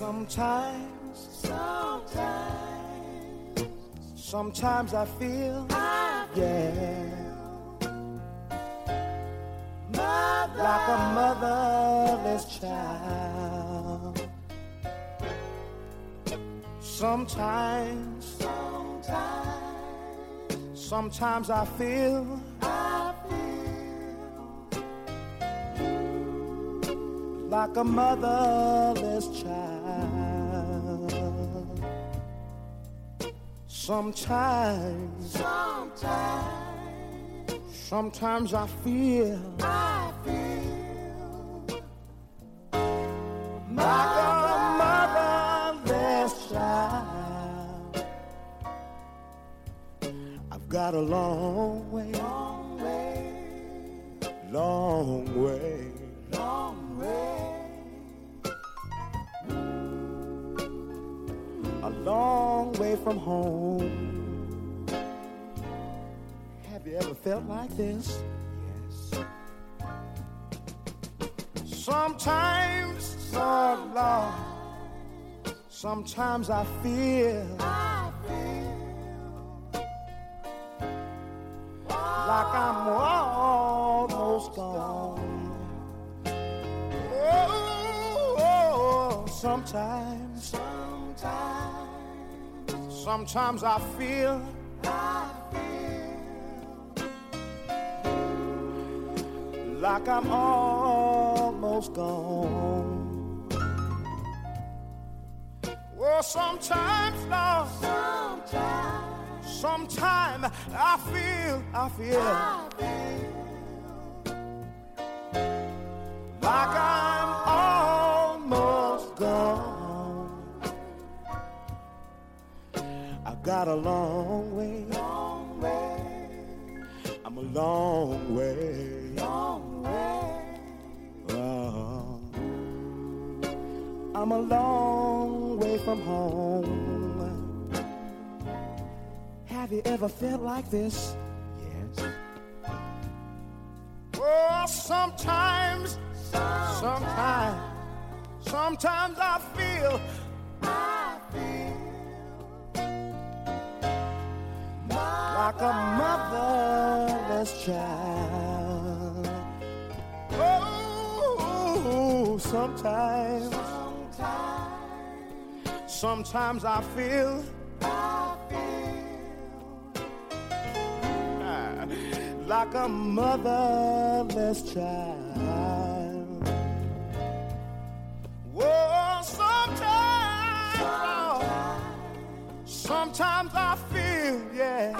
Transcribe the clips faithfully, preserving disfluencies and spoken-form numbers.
Sometimes, sometimes, sometimes I feel, I feel yeah, mother, like a motherless child. Sometimes, sometimes, sometimes I feel, I feel like a motherless child. Sometimes, sometimes, sometimes I feel, I feel like a motherless child. I've got a long way, long way, long way, long way. A long way from home. Have you ever felt like this? Yes. Sometimes, oh Lord, sometimes I feel, I feel like I'm almost gone. Oh, oh, sometimes, sometimes. Sometimes I feel, I feel like I'm almost gone. Well, sometimes, Lord, sometimes, sometimes I feel, I feel, I feel like I'm almost gone. Got a long way, long way. I'm a long way, long way. Oh, I'm a long way from home. Have you ever felt like this? Yes. Oh, sometimes, sometimes, sometimes, sometimes I feel, I feel like a motherless child. Oh, sometimes, sometimes, sometimes I feel, I feel like a motherless child. Oh, sometimes, sometimes, sometimes I feel, yeah.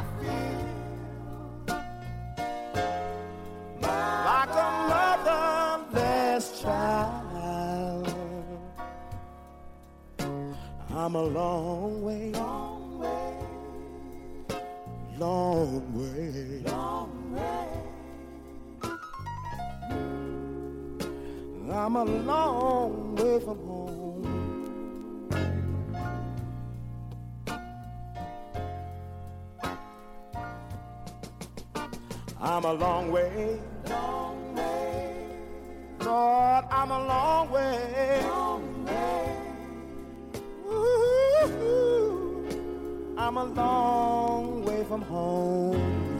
Like a motherless child. I'm a long way, long way, long way, long way. I'm a long way from home. I'm a long way, long way. Lord, I'm a long way, long way. Ooh, I'm a long way from home.